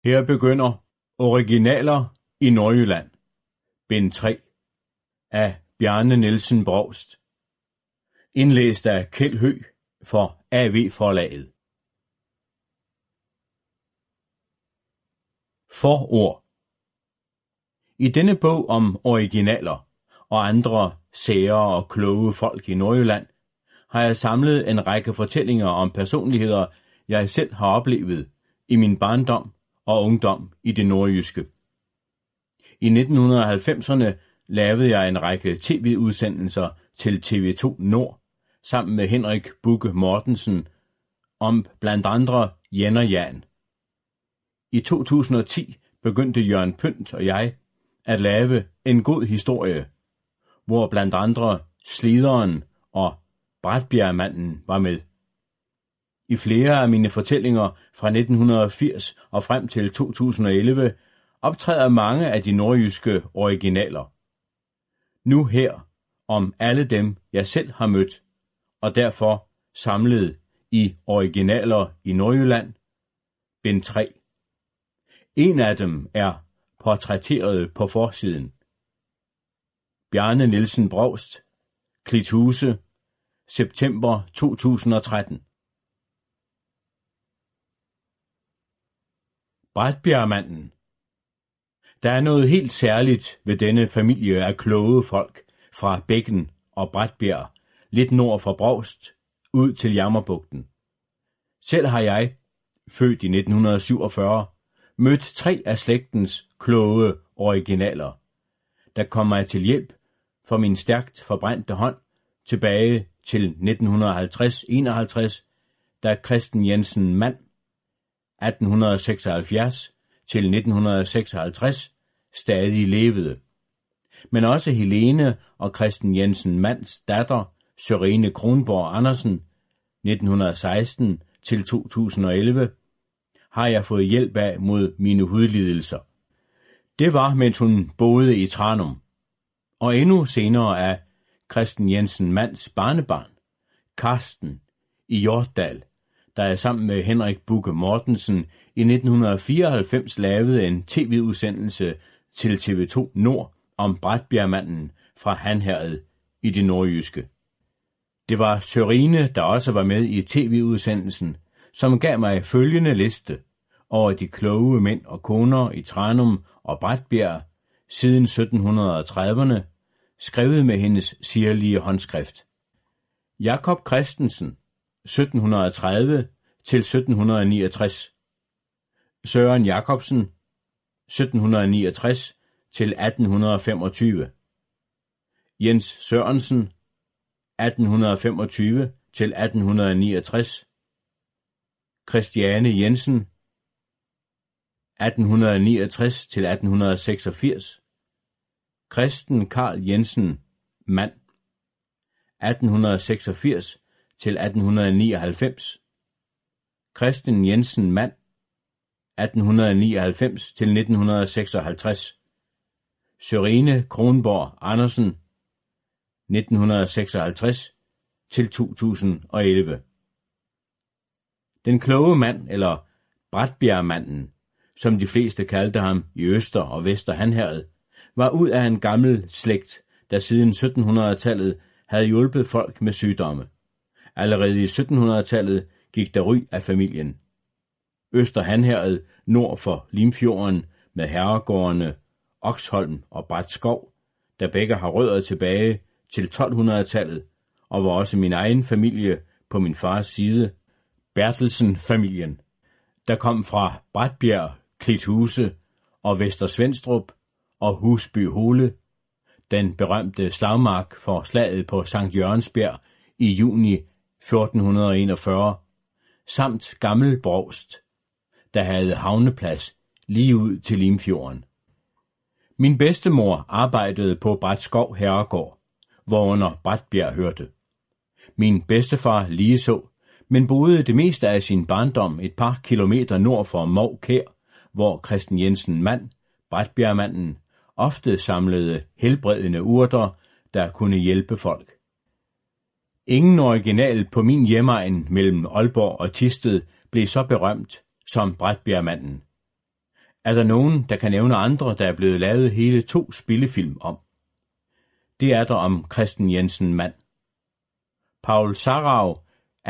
Her begynder Originaler i Nordjylland, bind 3 af Bjarne Nielsen Brovst, indlæst af Kjeld Høegh for AV Forlaget. Forord. I denne bog om originaler og andre sære og kloge folk i Nordjylland har jeg samlet en række fortællinger om personligheder, jeg selv har oplevet i min barndom og ungdom i det nordjyske. I 1990'erne lavede jeg en række tv-udsendelser til TV2 Nord sammen med Henrik Bugge Mortensen om blandt andre Jan og Jan. I 2010 begyndte Jørgen Pynt og jeg at lave En god historie, hvor blandt andre Slideren og Bratbjergmanden var med. I flere af mine fortællinger fra 1980 og frem til 2011 optræder mange af de nordjyske originaler. Nu her om alle dem, jeg selv har mødt, og derfor samlet i Originaler i Nordjylland, bind 3. En af dem er portrætteret på forsiden. Bjarne Nielsen Brovst, Klithuse, september 2013. Bratbjergmanden. Der er noget helt særligt ved denne familie af kloge folk fra Bækken og Bratbjerg, lidt nord for Brovst, ud til Jammerbugten. Selv har jeg, født i 1947, mødt 3 af slægtens kloge originaler, der kom mig til hjælp for min stærkt forbrændte hånd tilbage til 1950-51, da Christen Jensen Mand 1876 til 1956 stadig levede. Men også Helene og Christen Jensen Mands datter, Sørine Kronborg Andersen, 1916 til 2011, har jeg fået hjælp af mod mine hudlidelser. Det var, mens hun boede i Tranum, og endnu senere af Christen Jensen Mands barnebarn, Karsten, i Hjortdal, der jeg sammen med Henrik Bugge Mortensen i 1994 lavede en tv-udsendelse til TV2 Nord om Bratbjergmanden fra Hanherred i det nordjyske. Det var Sørine, der også var med i tv-udsendelsen, som gav mig følgende liste over de kloge mænd og koner i Tranum og Bratbjerg siden 1730'erne, skrevet med hendes sirlige håndskrift. Jakob Christensen, 1730 til 1769. Søren Jacobsen, 1769 til 1825. Jens Sørensen, 1825 til 1869. Christiane Jensen, 1869 til 1886. Christen Carl Jensen Mand, 1886 til 1899. Christen Jensen Mand, 1899 til 1956. Sørine Kronborg Andersen, 1956 til 2011. Den kloge mand, eller Bratbjergmanden, som de fleste kaldte ham i Øster og Vester Hanherred, var ud af en gammel slægt, der siden 1700-tallet havde hjulpet folk med sygdomme. Allerede i 1700-tallet gik der ry af familien. Øster Hanherred nord for Limfjorden med herregårdene Oksholm og Bratskov, der begge har rødder tilbage til 1200-tallet, og hvor også min egen familie på min fars side, Bertelsen-familien, der kom fra Bratbjerg, Klithuse og Vester Svendstrup og Husby Hole, den berømte slagmark for slaget på Sankt Jørgensbjerg i juni 1441, samt Gammel Brovst, der havde havneplads lige ud til Limfjorden. Min bedstemor arbejdede på Bratskov Herregård, hvorunder Bratbjerg hørte. Min bedstefar ligeså, men boede det meste af sin barndom et par kilometer nord for Mou Kær, hvor Christen Jensen Mand, Bratbjergmanden, ofte samlede helbredende urter, der kunne hjælpe folk. Ingen original på min hjemegn mellem Aalborg og Thisted blev så berømt som Bratbjergmanden. er der nogen, der kan nævne andre, der er blevet lavet hele 2 spillefilm om. Det er der om Christen Jensen Mand. Paul Sarauw, 1883-1959,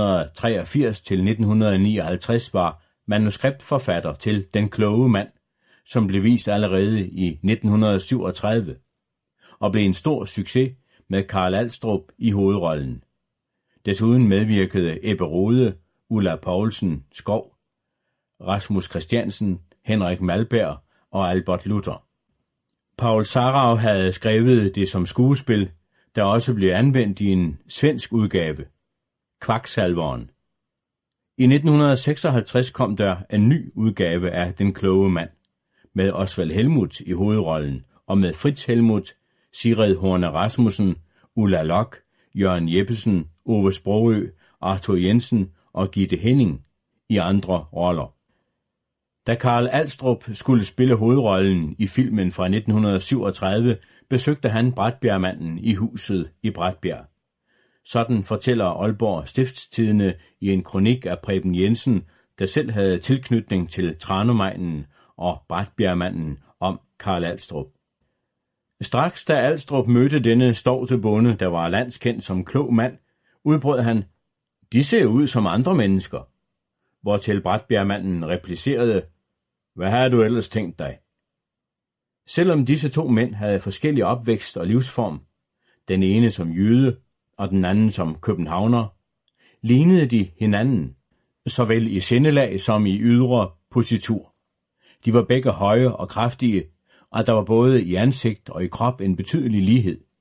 var manuskriptforfatter til Den kloge mand, som blev vist allerede i 1937, og blev en stor succes med Carl Alstrup i hovedrollen. Desuden medvirkede Ebbe Rode, Ulla Poulsen Skov, Rasmus Christiansen, Henrik Malberg og Albert Luther. Paul Sarauw havde skrevet det som skuespil, der også blev anvendt i en svensk udgave, Kvaksalveren. I 1956 kom der en ny udgave af Den kloge mand, med Osvald Helmuth i hovedrollen, og med Fritz Helmuth, Sigrid Horne Rasmussen, Ulla Lock, Jørgen Jeppesen, Ove Sprogøe, Arthur Jensen og Gitte Henning i andre roller. Da Carl Alstrup skulle spille hovedrollen i filmen fra 1937, besøgte han Bratbjergmanden i huset i Bratbjerg. Sådan fortæller Aalborg Stiftstidende i en kronik af Preben Jensen, der selv havde tilknytning til Tranumegnen og Bratbjergmanden, om Carl Alstrup. Straks da Alstrup mødte denne stovte bonde, der var landskendt som klog mand, udbrød han: "De ser ud som andre mennesker." Hvortil Bratbjergmanden replicerede: "Hvad har du ellers tænkt dig?" Selvom disse 2 mænd havde forskellig opvækst og livsform, den ene som jøde og den anden som københavner, lignede de hinanden, såvel i sindelag som i ydre positur. De var begge høje og kraftige, og der var både i ansigt og i krop en betydelig lighed.